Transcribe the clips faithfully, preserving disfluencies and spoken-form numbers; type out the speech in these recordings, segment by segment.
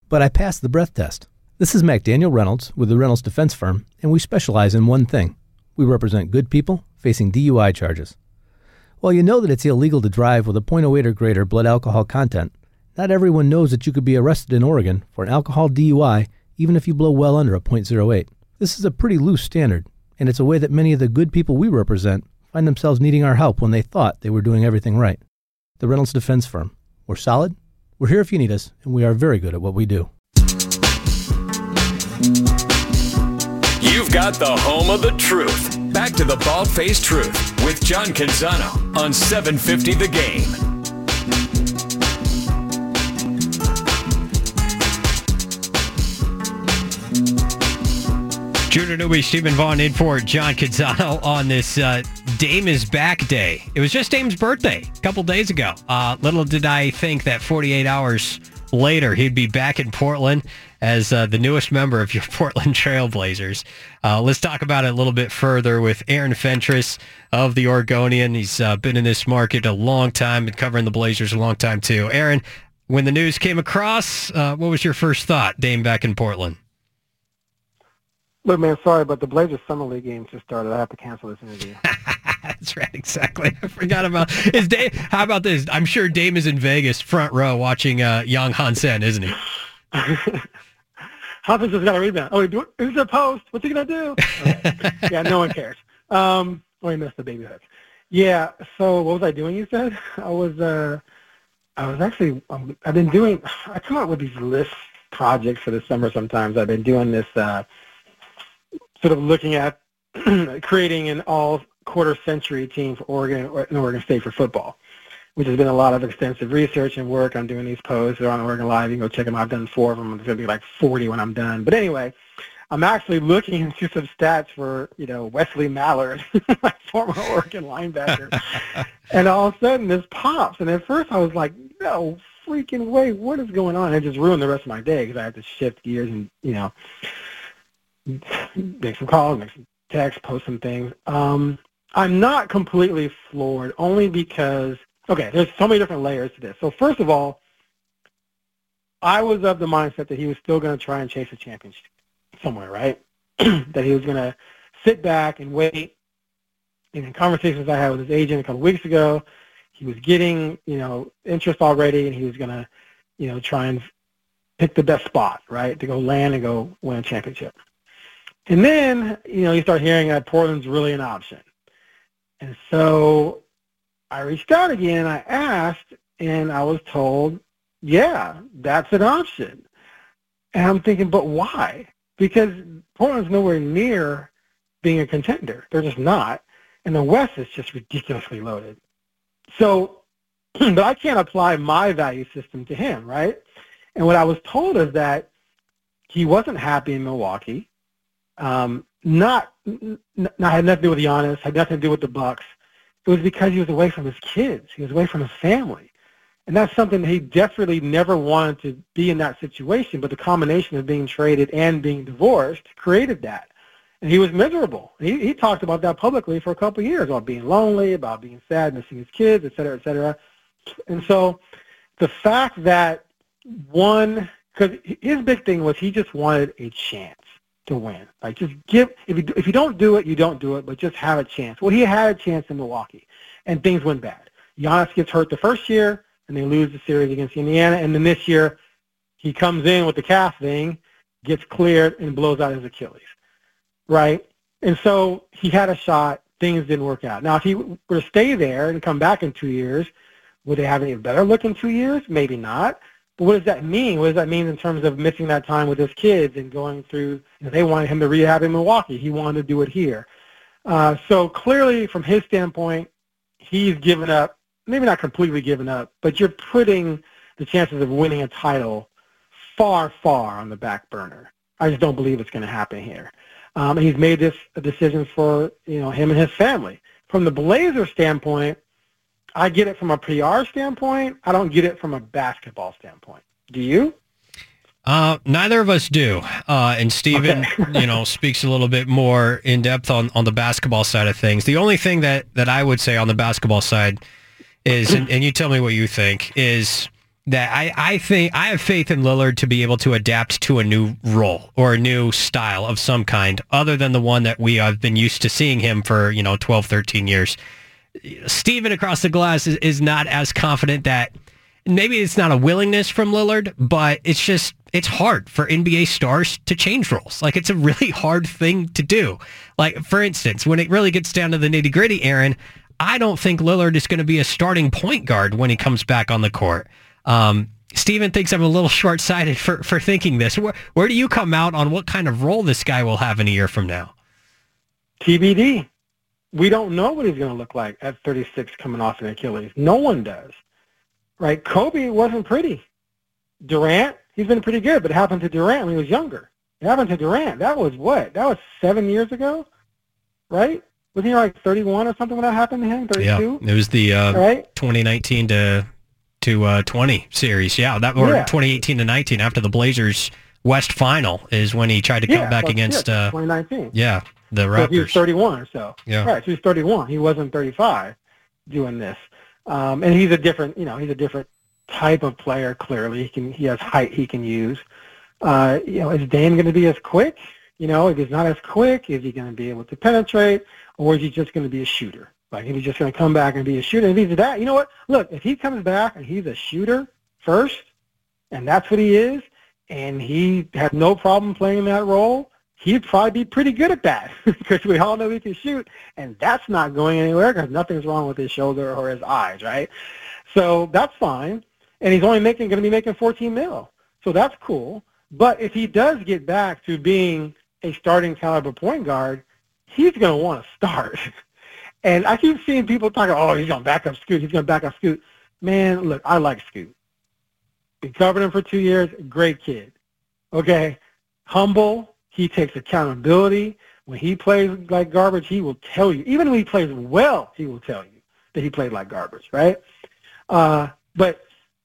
but I passed the breath test. This is McDaniel Reynolds with the Reynolds Defense Firm, and we specialize in one thing. We represent good people facing D U I charges. While you know that it's illegal to drive with a point oh eight or greater blood alcohol content, not everyone knows that you could be arrested in Oregon for an alcohol D U I even if you blow well under a point oh eight. This is a pretty loose standard, and it's a way that many of the good people we represent find themselves needing our help when they thought they were doing everything right. The Reynolds Defense Firm. We're solid, we're here if you need us, and we are very good at what we do. You've got the home of the truth. Back to the Bald-Faced Truth with John Canzano on seven fifty The Game. Judah Newby, Stephen Vaughn in for John Canzano on this uh, Dame is Back Day. It was just Dame's birthday a couple days ago. Uh, little did I think that forty-eight hours later he'd be back in Portland as uh, the newest member of your Portland Trailblazers. Uh, let's talk about it a little bit further with Aaron Fentress of the Oregonian. He's uh, been in this market a long time, been covering the Blazers a long time too. Aaron, when the news came across, uh, what was your first thought, Dame back in Portland? Look, man, sorry, but the Blazers Summer League game just started. I have to cancel this interview. That's right, exactly. I forgot about is Dame. How about this? I'm sure Dame is in Vegas, front row, watching uh, Young Hansen, isn't he? Hansen just got a rebound. Oh, do, is it a post? What's he gonna do? Okay. Yeah, no one cares. Um, oh, he missed the baby hook. Yeah. So, what was I doing? You said I was. Uh, I was actually. Um, I've been doing. I come up with these list projects for the summer. Sometimes I've been doing this. Uh, sort of looking at creating an all-quarter century team for Oregon and Oregon State for football, which has been a lot of extensive research and work. I'm doing these posts. They're on Oregon Live. You can go check them out. I've done four of them. It's going to be like forty when I'm done. But anyway, I'm actually looking into some stats for, you know, Wesley Mallard, my former Oregon linebacker. And all of a sudden this pops. And at first I was like, no freaking way. What is going on? It just ruined the rest of my day because I had to shift gears and, you know, make some calls, make some texts, post some things. Um, I'm not completely floored only because, okay, there's so many different layers to this. So first of all, I was of the mindset that he was still going to try and chase a championship somewhere, right? That he was going to sit back and wait. And in conversations I had with his agent a couple weeks ago, he was getting, you know, interest already, and he was going to, you know, try and pick the best spot, right, to go land and go win a championship. And then, you know, you start hearing that Portland's really an option. And so I reached out again, I asked, and I was told, yeah, that's an option. And I'm thinking, but why? Because Portland's nowhere near being a contender. They're just not. And the West is just ridiculously loaded. So, but I can't apply my value system to him, right? And what I was told is that he wasn't happy in Milwaukee. Um, not, not had nothing to do with Giannis, had nothing to do with the Bucks. It was because he was away from his kids. He was away from his family. And that's something that he desperately never wanted to be in that situation, but the combination of being traded and being divorced created that. And he was miserable. He, he talked about that publicly for a couple of years, about being lonely, about being sad, missing his kids, et cetera, et cetera. And so the fact that one, because his big thing was he just wanted a chance to win. Like, just give, if you, if you don't do it, you don't do it, but just have a chance. Well, he had a chance in Milwaukee, and things went bad. Giannis gets hurt the first year, and they lose the series against Indiana, and then this year he comes in with the calf thing, gets cleared, and blows out his Achilles, right? And so he had a shot. Things didn't work out. Now, if he were to stay there and come back in two years, would they have any better look in two years? Maybe not. But what does that mean? What does that mean in terms of missing that time with his kids and going through, you know, they wanted him to rehab in Milwaukee. He wanted to do it here. Uh, so clearly, from his standpoint, he's given up, maybe not completely given up, but you're putting the chances of winning a title far, far on the back burner. I just don't believe it's going to happen here. Um, and he's made this a decision for, you know, him and his family. From the Blazers standpoint, I get it from a P R standpoint. I don't get it from a basketball standpoint. Do you? Uh, neither of us do. Uh, and Stephen, okay. you know, speaks a little bit more in depth on, on the basketball side of things. The only thing that, that I would say on the basketball side is, and, and you tell me what you think, is that I, I think I have faith in Lillard to be able to adapt to a new role or a new style of some kind other than the one that we have been used to seeing him for, you know, twelve, thirteen years. Steven across the glass is, is not as confident that maybe it's not a willingness from Lillard, but it's just, it's hard for N B A stars to change roles. Like, it's a really hard thing to do. Like, for instance, when it really gets down to the nitty gritty, Aaron, I don't think Lillard is going to be a starting point guard when he comes back on the court. Um, Steven thinks I'm a little short-sighted for, for thinking this. Where, where do you come out on what kind of role this guy will have in a year from now? T B D. We don't know what he's going to look like at thirty-six coming off an Achilles. No one does. Right? Kobe wasn't pretty. Durant, he's been pretty good, but it happened to Durant when he was younger. It happened to Durant. That was what? That was seven years ago? Right? Was he like thirty-one or something when that happened to him? thirty-two? Yeah, it was the uh, right? twenty nineteen to to uh, twenty series. Yeah, that or yeah. twenty eighteen to nineteen after the Blazers West Final is when he tried to come yeah, back against uh, twenty nineteen. Yeah, the Raptors. So he was thirty-one or so. Yeah. Right, so he was thirty-one. He wasn't thirty-five doing this. Um, and he's a different, you know, he's a different type of player, clearly. He can he has height he can use. Uh, you know, is Dame going to be as quick? You know, if he's not as quick, is he going to be able to penetrate, or is he just going to be a shooter? Like, if he's just going to come back and be a shooter, if he's that, you know what? Look, if he comes back and he's a shooter first, and that's what he is, and he has no problem playing that role, he'd probably be pretty good at that because we all know he can shoot, and that's not going anywhere because nothing's wrong with his shoulder or his eyes, right? So that's fine, and he's only making going to be making fourteen mil, so that's cool. But if he does get back to being a starting caliber point guard, he's going to want to start. And I keep seeing people talking, oh, he's going to back up Scoot. He's going to back up Scoot. Man, look, I like Scoot. Been covering him for two years. Great kid. Okay? Humble. He takes accountability. When he plays like garbage, he will tell you. Even when he plays well, he will tell you that he played like garbage, right? Uh, but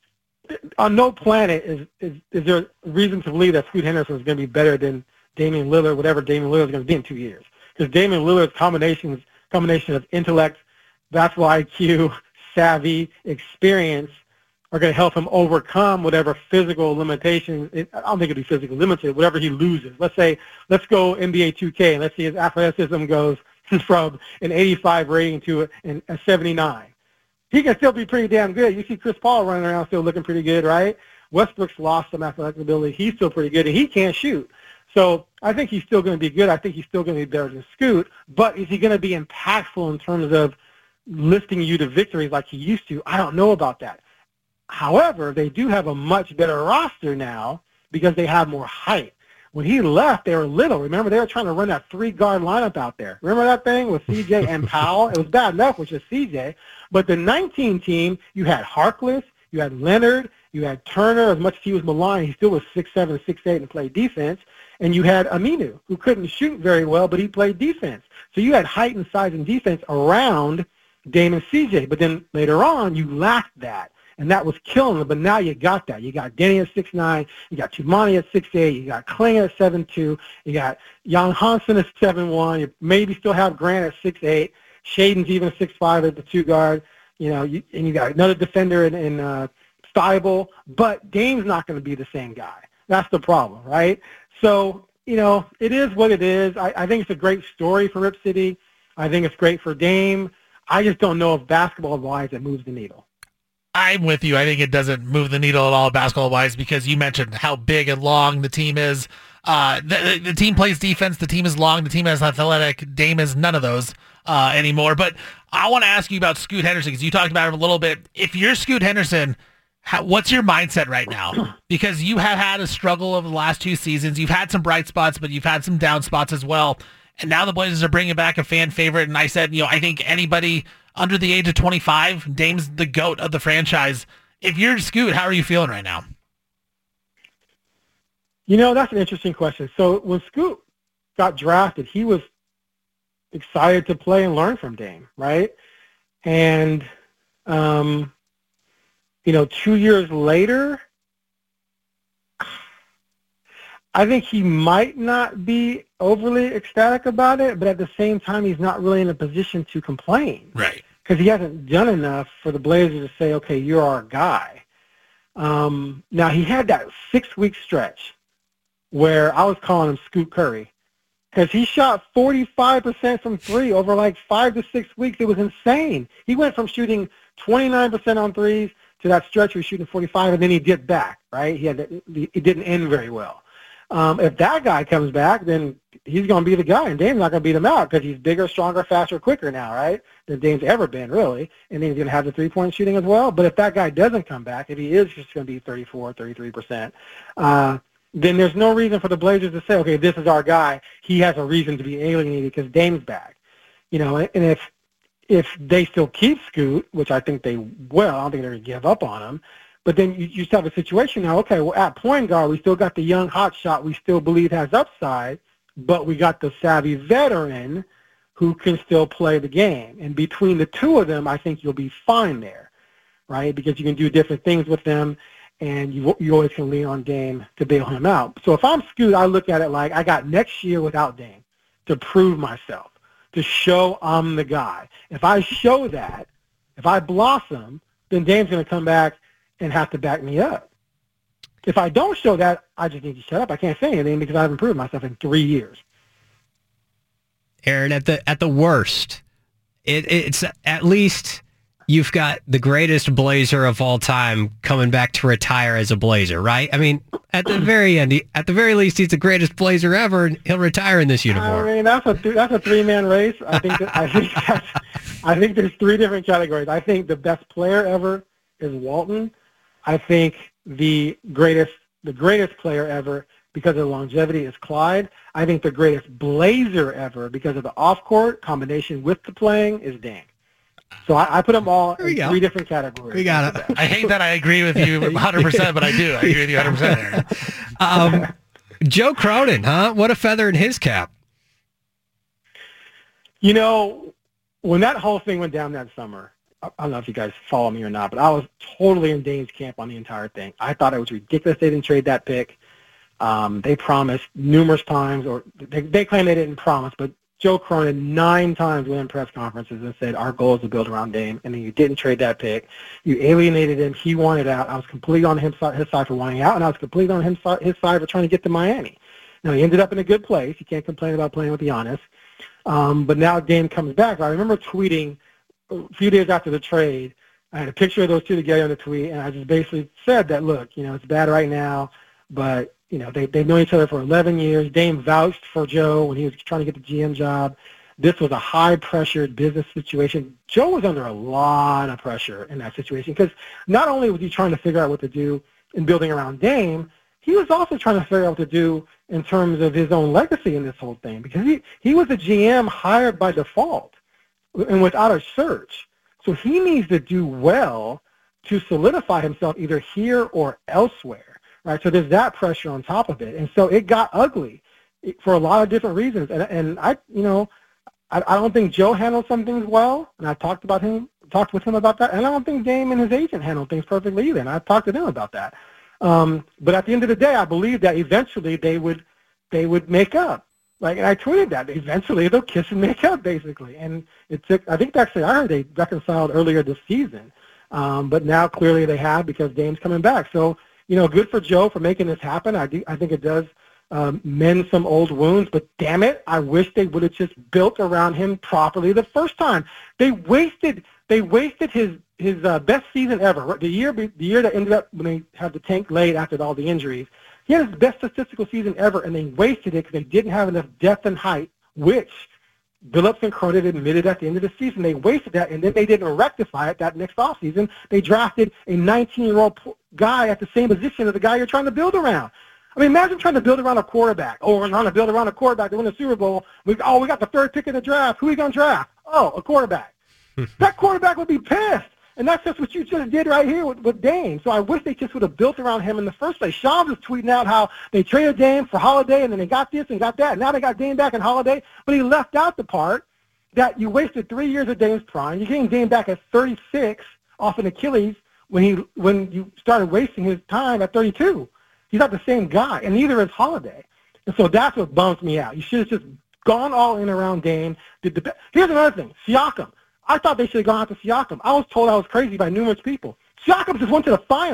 on no planet is, is, is there reason to believe that Scoot Henderson is going to be better than Damian Lillard, whatever Damian Lillard is going to be in two years. Because Damian Lillard's combinations, combination of intellect, basketball I Q, savvy, experience are going to help him overcome whatever physical limitations. I don't think it'll be physically limited, whatever he loses. Let's say, let's go N B A two K, and let's see his athleticism goes from an eighty-five rating to a, a seventy-nine. He can still be pretty damn good. You see Chris Paul running around still looking pretty good, right? Westbrook's lost some athletic ability. He's still pretty good, and he can't shoot. So I think he's still going to be good. I think he's still going to be better than Scoot. But is he going to be impactful in terms of lifting you to victories like he used to? I don't know about that. However, they do have a much better roster now because they have more height. When he left, they were little. Remember, they were trying to run that three-guard lineup out there. Remember that thing with C J and Powell? It was bad enough with just C J. But the nineteen team, you had Harkless, you had Leonard, you had Turner. As much as he was maligned, he still was six seven, six eight and played defense. And you had Aminu, who couldn't shoot very well, but he played defense. So you had height and size and defense around Dame and C J. But then later on, you lacked that. And that was killing them, but now you got that. You got Denny at six nine, you got Tumani at six eight, you got Kling at seven two, you got Jan Hansen at seven one, you maybe still have Grant at six eight, Shaden's even six five at the two guard, you know, you, and you got another defender in, in uh, Steibel, but Dame's not going to be the same guy. That's the problem, right? So, you know, it is what it is. I, I think it's a great story for Rip City. I think it's great for Dame. I just don't know if basketball-wise it moves the needle. I'm with you. I think it doesn't move the needle at all basketball-wise because you mentioned how big and long the team is. Uh, the, the team plays defense. The team is long. The team is athletic. Dame is none of those uh, anymore. But I want to ask you about Scoot Henderson because you talked about him a little bit. If you're Scoot Henderson, how, what's your mindset right now? Because you have had a struggle over the last two seasons. You've had some bright spots, but you've had some down spots as well. And now the Blazers are bringing back a fan favorite. And I said, you know, I think anybody under the age of twenty-five, Dame's the GOAT of the franchise. If you're Scoot, how are you feeling right now? You know, that's an interesting question. So when Scoot got drafted, he was excited to play and learn from Dame, right? And, um, you know, two years later, I think he might not be overly ecstatic about it, but at the same time, he's not really in a position to complain. Right. Because he hasn't done enough for the Blazers to say, okay, you're our guy. Um, now, he had that six-week stretch where I was calling him Scoot Curry because he shot forty-five percent from three over like five to six weeks. It was insane. He went from shooting twenty-nine percent on threes to that stretch where he was shooting forty-five, and then he dipped back, right? He had it didn't end very well. Um, if that guy comes back, then he's going to be the guy, and Dame's not going to beat him out because he's bigger, stronger, faster, quicker now, right, than Dame's ever been, really. And then he's going to have the three-point shooting as well. But if that guy doesn't come back, if he is just going to be thirty-four, thirty-three percent, uh, then there's no reason for the Blazers to say, okay, this is our guy. He has a reason to be alienated because Dame's back. You know, and if if they still keep Scoot, which I think they will, I don't think they're going to give up on him, but then you, you still have a situation now, okay, well, at point guard, we still got the young hot shot we still believe has upside, but we got the savvy veteran who can still play the game. And between the two of them, I think you'll be fine there, right, because you can do different things with them, and you you always can lean on Dame to bail him out. So if I'm Scoot, I look at it like I got next year without Dame to prove myself, to show I'm the guy. If I show that, if I blossom, then Dame's going to come back and have to back me up. If I don't show that, I just need to shut up. I can't say anything because I haven't proved myself in three years. Aaron, at the at the worst, it, it's at least you've got the greatest Blazer of all time coming back to retire as a Blazer, right? I mean, at the very end, he, at the very least, he's the greatest Blazer ever, and he'll retire in this uniform. I mean, that's a th- that's a three man race. I think that, I think that's, I think there's three different categories. I think the best player ever is Walton. I think the greatest the greatest player ever because of longevity is Clyde. I think the greatest Blazer ever because of the off-court combination with the playing is Dame. So I, I put them all in go. three different categories. We got it. I hate that I agree with you one hundred percent, but I do. I agree with you one hundred percent. Um, Joe Cronin, huh? What a feather in his cap. You know, when that whole thing went down that summer, I don't know if you guys follow me or not, but I was totally in Dame's camp on the entire thing. I thought it was ridiculous they didn't trade that pick. Um, they promised numerous times, or they, they claim they didn't promise, but Joe Cronin nine times went in press conferences and said, our goal is to build around Dame, and then you didn't trade that pick. You alienated him. He wanted out. I was completely on his side, his side for wanting out, and I was completely on him, his side for trying to get to Miami. Now, he ended up in a good place. You can't complain about playing with Giannis. Um, but now Dame comes back. I remember tweeting a few days after the trade, I had a picture of those two together on the tweet, and I just basically said that, look, you know, it's bad right now, but, you know, they, they've known each other for eleven years. Dame vouched for Joe when he was trying to get the G M job. This was a high-pressured business situation. Joe was under a lot of pressure in that situation because not only was he trying to figure out what to do in building around Dame, he was also trying to figure out what to do in terms of his own legacy in this whole thing because he, he was a G M hired by default and without a search. So he needs to do well to solidify himself either here or elsewhere, right? So there's that pressure on top of it. And so it got ugly for a lot of different reasons. And, and I, you know, I, I don't think Joe handled some things well, and I talked about him, talked with him about that. And I don't think Dame and his agent handled things perfectly either, and I talked to them about that. Um, but at the end of the day, I believe that eventually they would they would make up. Like, and I tweeted that eventually they'll kiss and make up, basically. And it took. I think actually I heard they reconciled earlier this season, um, but now clearly they have because Dame's coming back. So you know, good for Joe for making this happen. I do. I think it does um, mend some old wounds. But damn it, I wish they would have just built around him properly the first time. They wasted. They wasted his his uh, best season ever. The year the year that ended up when they had the tank laid after all the injuries. He had his best statistical season ever, and they wasted it because they didn't have enough depth and height, which Billups and Cronin admitted at the end of the season. They wasted that, and then they didn't rectify it that next offseason. They drafted a nineteen-year-old guy at the same position as the guy you're trying to build around. I mean, imagine trying to build around a quarterback. Oh, we're trying to build around a quarterback to win the Super Bowl. We, oh, we got the third pick in the draft. Who are we going to draft? Oh, a quarterback. That quarterback would be pissed. And that's just what you just did right here with, with Dame. So I wish they just would have built around him in the first place. Shams was tweeting out how they traded Dame for Holiday, and then they got this and got that. And now they got Dame back in Holiday. But he left out the part that you wasted three years of Dame's prime. You're getting Dame back at thirty-six off an Achilles when he when you started wasting his time at thirty-two. He's not the same guy, and neither is Holiday. And so that's what bums me out. You should have just gone all in around Dame. Did the Here's another thing, Siakam. I thought they should have gone after Siakam. I was told I was crazy by numerous people. Siakam just went to the finals.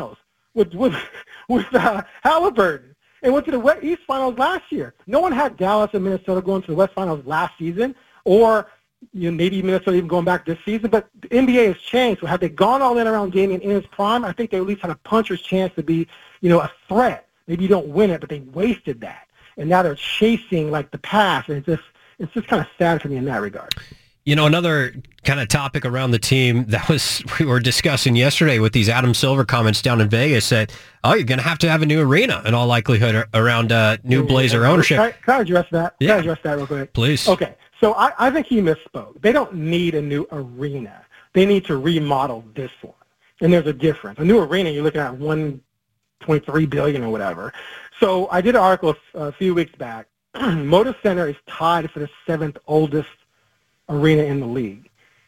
with with with uh, Halliburton, and went to the West East Finals last year. No one had Dallas and Minnesota going to the West Finals last season, or you know, maybe Minnesota even going back this season. But the N B A has changed. So had they gone all in around Damian in his prime, I think they at least had a puncher's chance to be, you know, a threat. Maybe you don't win it, but they wasted that, and now they're chasing like the past, and it's just it's just kind of sad for me in that regard. You know, another kind of topic around the team that was we were discussing yesterday with these Adam Silver comments down in Vegas that, oh, you're going to have to have a new arena in all likelihood around uh, new Blazer ownership. Can I, can I address that? Yeah. Can I address that real quick? Please. Okay, so I, I think he misspoke. They don't need a new arena. They need to remodel this one, and there's a difference. A new arena, you're looking at one point three billion dollars or whatever. So I did an article a, a few weeks back. Moda Center is tied for the seventh oldest arena in the league.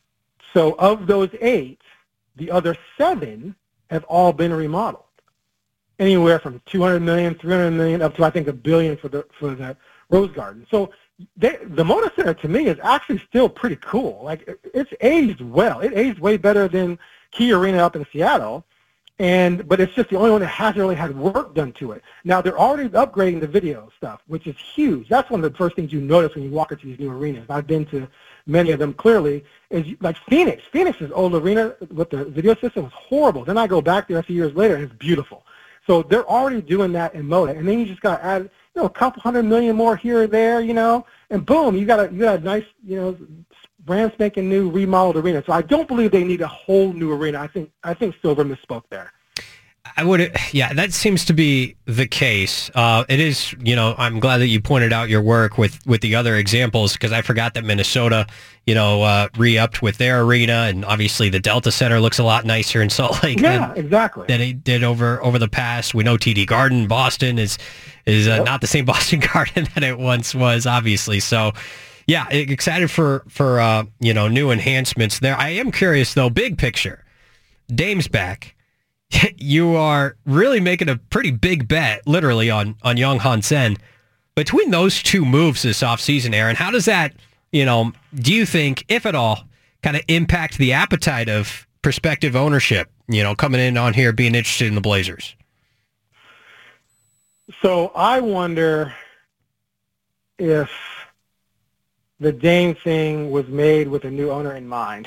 So of those eight, the other seven have all been remodeled. Anywhere from two hundred million dollars, three hundred million dollars, up to I think a billion for the for the Rose Garden. So they, the Moda Center to me is actually still pretty cool. Like it's aged well. It aged way better than Key Arena up in Seattle. And but it's just the only one that hasn't really had work done to it. Now they're already upgrading the video stuff, which is huge. That's one of the first things you notice when you walk into these new arenas. I've been to many of them. Clearly, is like Phoenix. Phoenix's old arena with the video system was horrible. Then I go back there a few years later, and it's beautiful. So they're already doing that in Moda, and then you just got to add, you know, a couple hundred million more here or there, you know, and boom, you got a you got a nice, you know, brand spanking new remodeled arena. So I don't believe they need a whole new arena. I think I think Silver misspoke there. I would, yeah, that seems to be the case. Uh, it is, you know, I'm glad that you pointed out your work with, with the other examples, because I forgot that Minnesota, you know, uh, re-upped with their arena, and obviously the Delta Center looks a lot nicer in Salt Lake yeah, than, exactly. than it did over, over the past. We know T D Garden, Boston, is is uh, yep. not the same Boston Garden that it once was, obviously. So, yeah, excited for, for uh, you know, new enhancements there. I am curious, though, big picture. Dame's back. You are really making a pretty big bet, literally, on, on Young Hansen. Between those two moves this offseason, Aaron, how does that, you know, do you think, if at all, kind of impact the appetite of prospective ownership, you know, coming in on here, being interested in the Blazers? So I wonder if the Dame thing was made with a new owner in mind.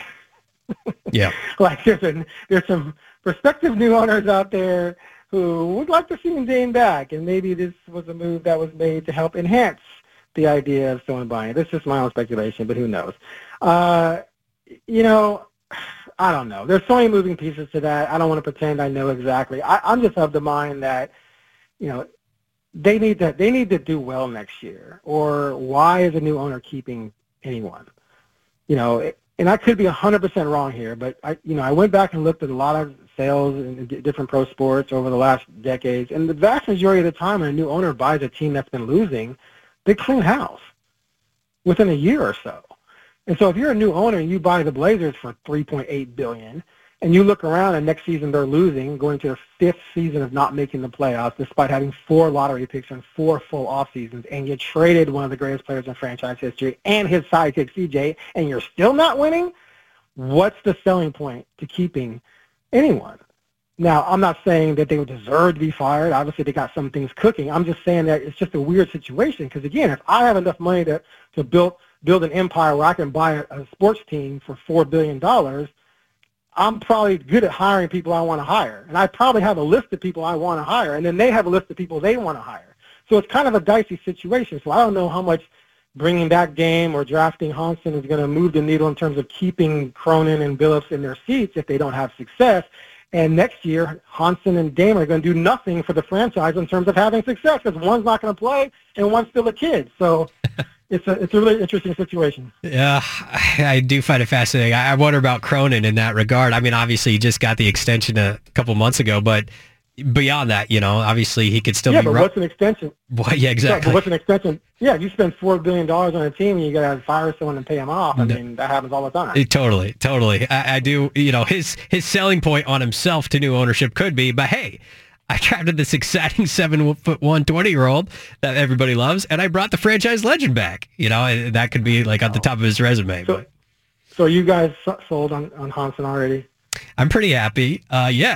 Yeah. Like there's, a, there's some prospective new owners out there who would like to see Dame back, and maybe this was a move that was made to help enhance the idea of someone buying it. This is just my own speculation, but who knows? Uh, you know, I don't know. There's so many moving pieces to that. I don't want to pretend I know exactly. I, I'm just of the mind that, you know, they need to they need to do well next year. Or why is a new owner keeping anyone? You know, it, and I could be one hundred percent wrong here, but I, you know, I went back and looked at a lot of sales in different pro sports over the last decades, and the vast majority of the time when a new owner buys a team that's been losing, they clean house within a year or so. And so if you're a new owner and you buy the Blazers for three point eight billion dollars, and you look around and next season they're losing, going to their fifth season of not making the playoffs despite having four lottery picks and four full off seasons, and you traded one of the greatest players in franchise history and his sidekick C J, and you're still not winning, what's the selling point to keeping anyone? Now, I'm not saying that they would deserve to be fired. Obviously, they got some things cooking. I'm just saying that it's just a weird situation because, again, if I have enough money to, to build build an empire where I can buy a, a sports team for four billion dollars, I'm probably good at hiring people I want to hire. And I probably have a list of people I want to hire, and then they have a list of people they want to hire. So it's kind of a dicey situation. So I don't know how much bringing back Dame or drafting Hansen is going to move the needle in terms of keeping Cronin and Billups in their seats if they don't have success. And next year, Hansen and Dame are going to do nothing for the franchise in terms of having success because one's not going to play and one's still a kid. So it's a it's a really interesting situation. Yeah, I do find it fascinating. I wonder about Cronin in that regard. I mean, obviously, he just got the extension a couple months ago, but beyond that, you know, obviously he could still yeah, be... Yeah, but ru- what's an extension? What, yeah, exactly. So, what's an extension? Yeah, you spend four billion dollars on a team and you got to fire someone and pay them off. I mean, that happens all the time. It, totally, totally. I, I do, you know, his his selling point on himself to new ownership could be, but hey, I drafted this exciting seven foot one twenty year old that everybody loves, and I brought the franchise legend back. You know, and that could be like at the top of his resume. So, but so you guys sold on, on Hansen already? I'm pretty happy. Uh, yeah,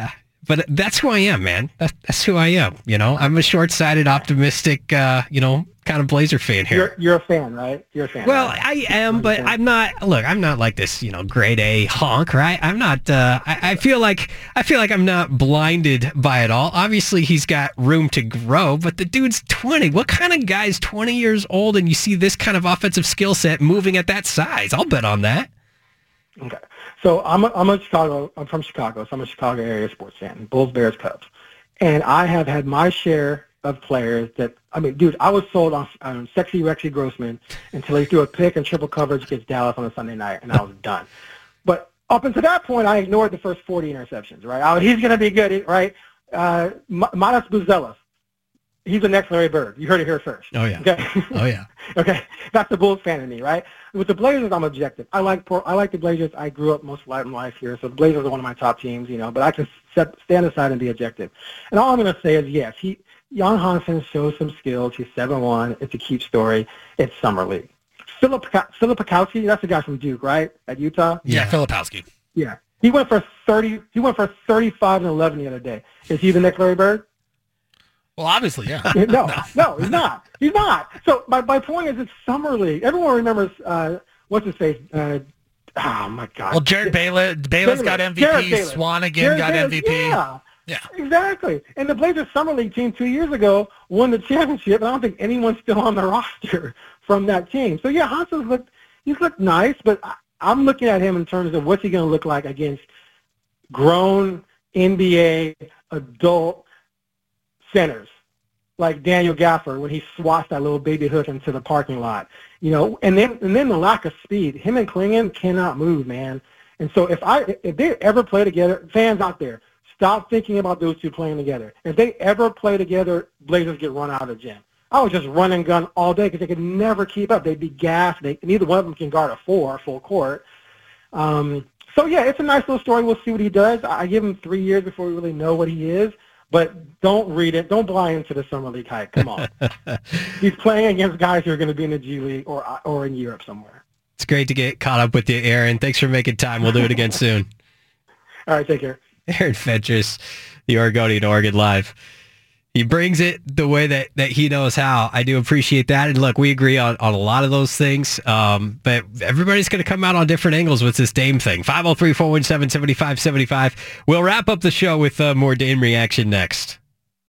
but that's who I am, man. That's, that's who I am. You know, I'm a short-sighted, optimistic, uh, you know, kind of Blazer fan here. You're, you're a fan, right? You're a fan. Well, right? I am, but I'm not. Look, I'm not like this, you know, grade A honk, right? I'm not. Uh, I, I feel like I feel like I'm not blinded by it all. Obviously, he's got room to grow, but the dude's twenty. What kind of guy's twenty years old and you see this kind of offensive skill set moving at that size? I'll bet on that. Okay, so I'm a, I'm a Chicago. I'm from Chicago, so I'm a Chicago area sports fan. Bulls, Bears, Cubs, and I have had my share of players that, I mean, dude, I was sold on, on sexy Rexy Grossman until he threw a pick and triple coverage against Dallas on a Sunday night, and I was done. But up until that point, I ignored the first forty interceptions, right? I was, he's going to be good, right? Uh, Modest Buzelis, he's the next Larry Bird. You heard it here first. Oh, yeah. Okay? Oh, yeah. Okay, that's the Bulls fan in me, right? With the Blazers, I'm objective. I like I like the Blazers. I grew up most of my life here, so the Blazers are one of my top teams, you know, but I can set, stand aside and be objective. And all I'm going to say is, yes, he – Jan Hansen shows some skills. He's seven one. It's a cute story. It's Summer League. Philip Filipowski, that's the guy from Duke, right, at Utah? Yeah, Filipowski. Yeah. He went for thirty. He went for thirty-five and eleven the other day. Is he the next Larry Bird? Well, obviously, yeah. no, no, no, he's not. He's not. So my, my point is it's Summer League. Everyone remembers, uh, what's his face? Uh, oh, my God. Well, Jared Bayless, Bayless got M V P. Swanigan Jared got Bayless, M V P. Yeah. Yeah. Exactly. And the Blazers Summer League team two years ago won the championship, and I don't think anyone's still on the roster from that team. So, yeah, Hansen's looked, he's looked nice, but I, I'm looking at him in terms of what's he going to look like against grown N B A adult centers like Daniel Gaffer when he swats that little baby hook into the parking lot. You know, and then and then the lack of speed. Him and Klingon cannot move, man. And so if I if they ever play together, fans out there, stop thinking about those two playing together. If they ever play together, Blazers get run out of the gym. I was just run and gun all day because they could never keep up. They'd be gassed. They, neither one of them can guard a four, full court. Um, so, yeah, it's a nice little story. We'll see what he does. I give him three years before we really know what he is. But don't read it. Don't buy into the Summer League hype. Come on. He's playing against guys who are going to be in the G League or or in Europe somewhere. It's great to get caught up with you, Aaron. Thanks for making time. We'll do it again soon. All right, take care. Aaron Fentress, the Oregonian Oregon Live. He brings it the way that, that he knows how. I do appreciate that. And look, we agree on, on a lot of those things. Um, but everybody's going to come out on different angles with this Dame thing. five oh three, four one seven, seven five seven five. We'll wrap up the show with uh, more Dame reaction next.